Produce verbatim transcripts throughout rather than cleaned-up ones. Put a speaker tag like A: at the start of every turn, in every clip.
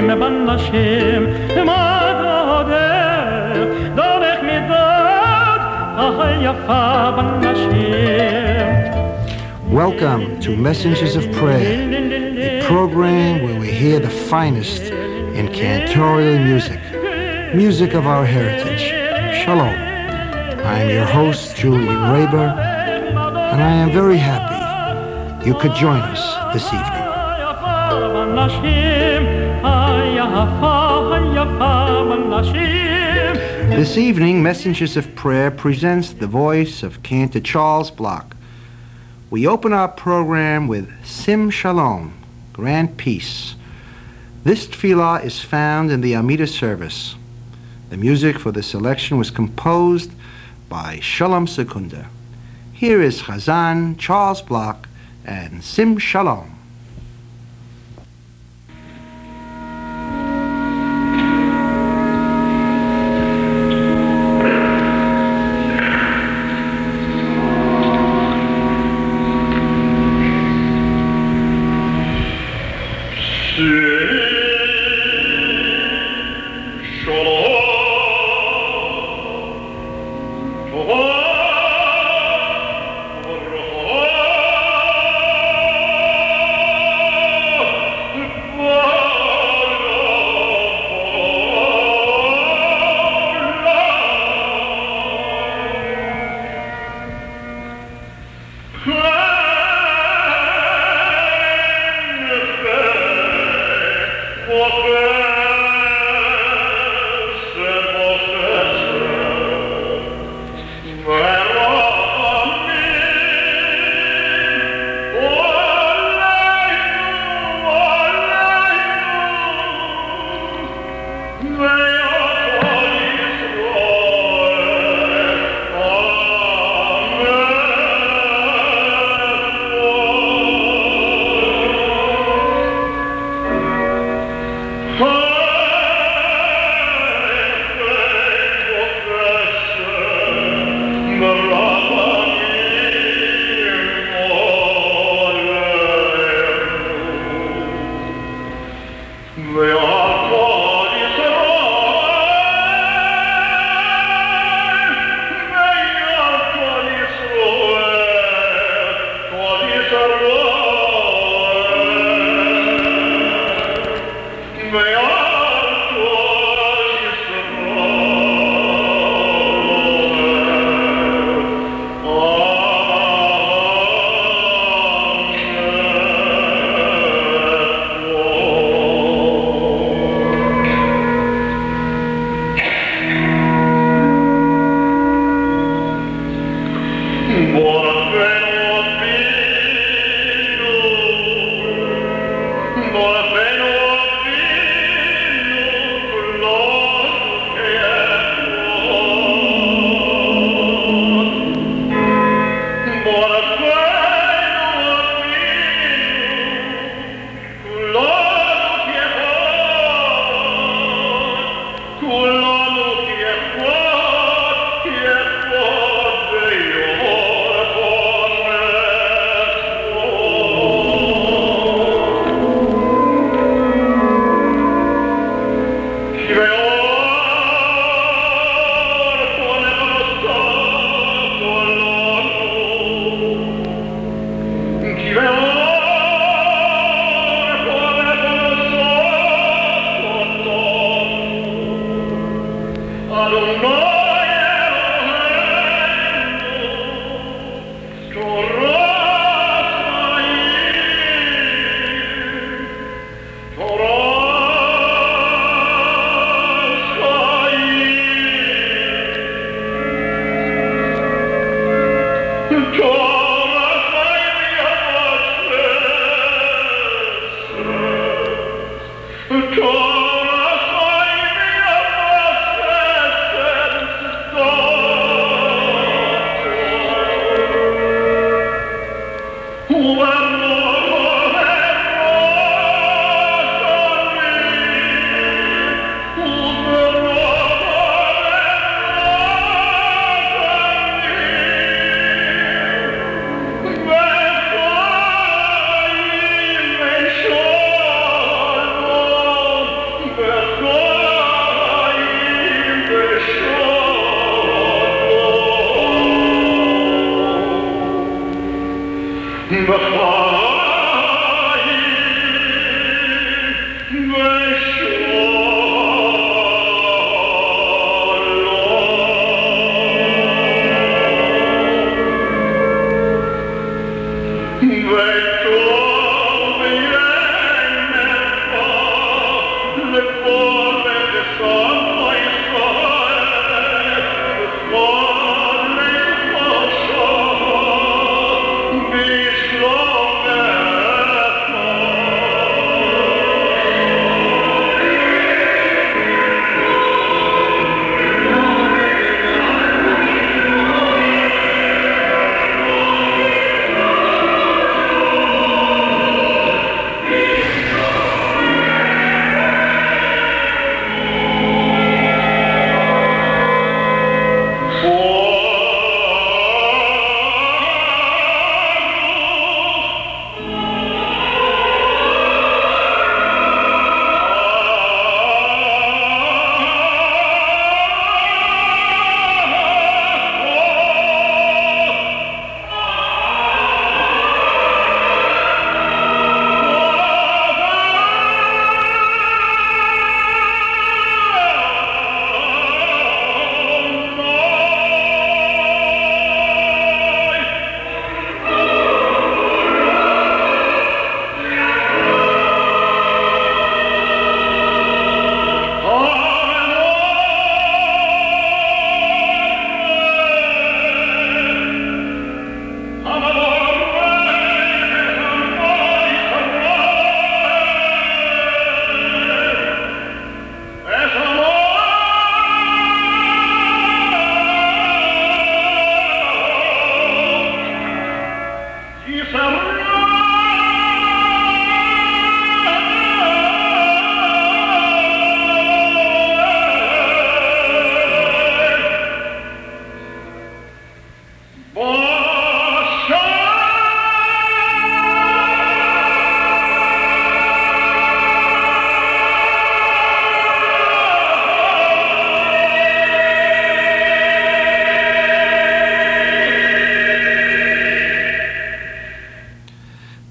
A: Welcome to Messengers of Prayer, a program where we hear the finest in cantorial music, music of our heritage. Shalom. I am your host, Julian Raber, and I am very happy you could join us this evening. This evening, Messengers of Prayer presents the voice of Cantor Charles Block. We open our program with Sim Shalom, Grand Peace. This tefillah is found in the Amida service. The music for the selection was composed by Shalom Sekunda. Here is Chazan Charles Block and Sim Shalom.
B: Oh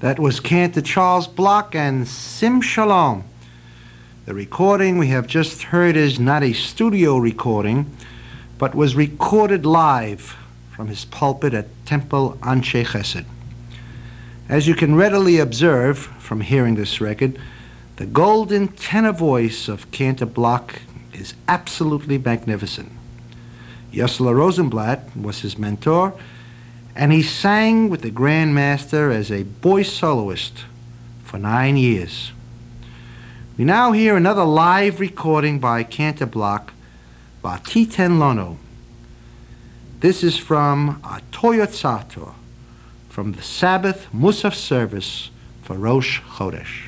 A: That was Cantor Charles Block and Sim Shalom. The recording we have just heard is not a studio recording, but was recorded live from his pulpit at Temple Anshe Chesed. As you can readily observe from hearing this record, the golden tenor voice of Cantor Block is absolutely magnificent. Yossele Rosenblatt was his mentor, and he sang with the Grand Master as a boy soloist for nine years. We now hear another live recording by Cantor Block, Vatiten Lono. This is from Atoyot Sator, from the Sabbath Musaf service for Rosh Chodesh.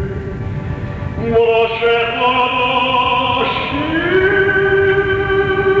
B: Moshe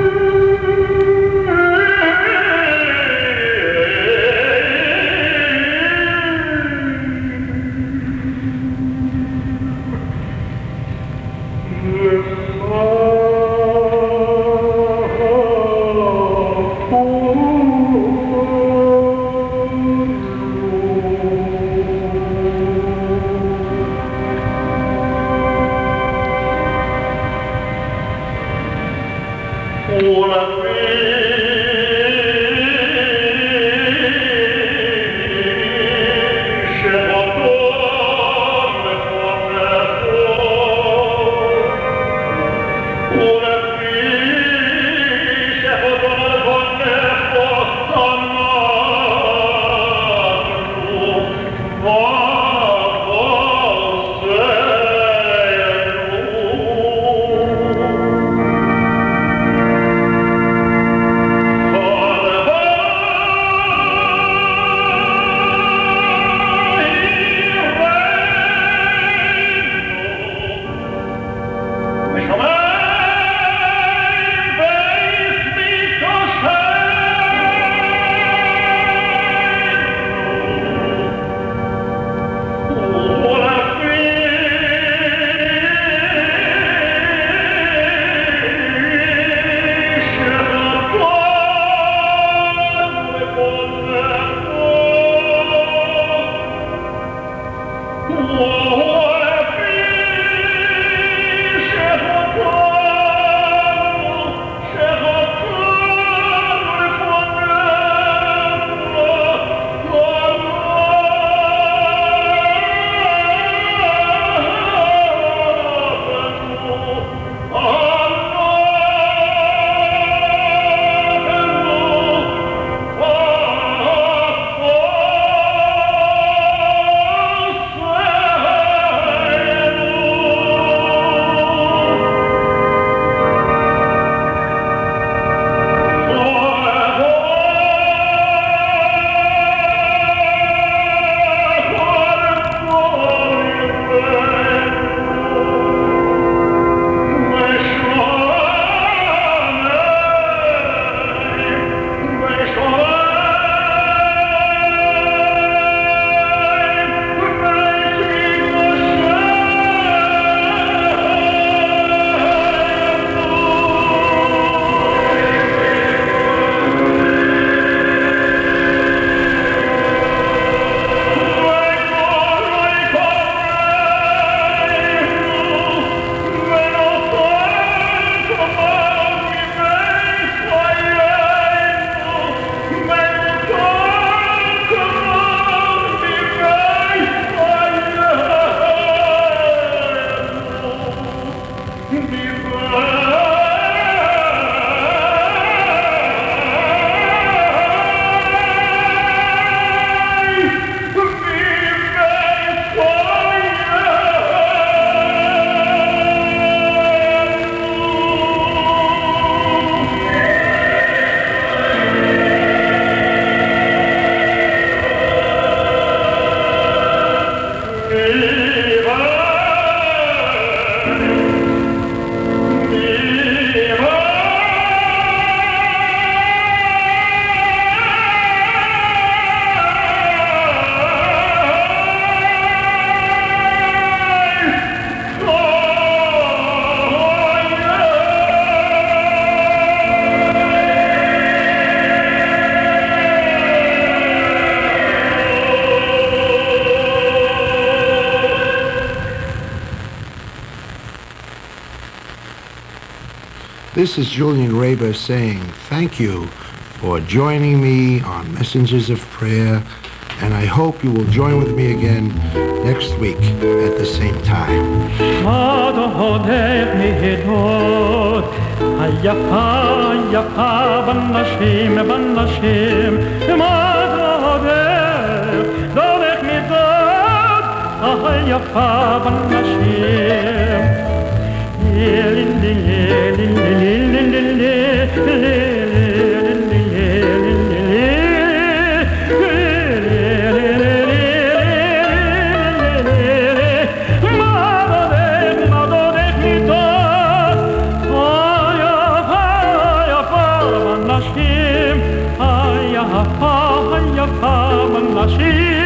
A: this is Julian Raber saying thank you for joining me on Messengers of Prayer, and I hope you will join with me again next week at the same time.
B: Nashim, ay, ay, ay, ay, ay, ay,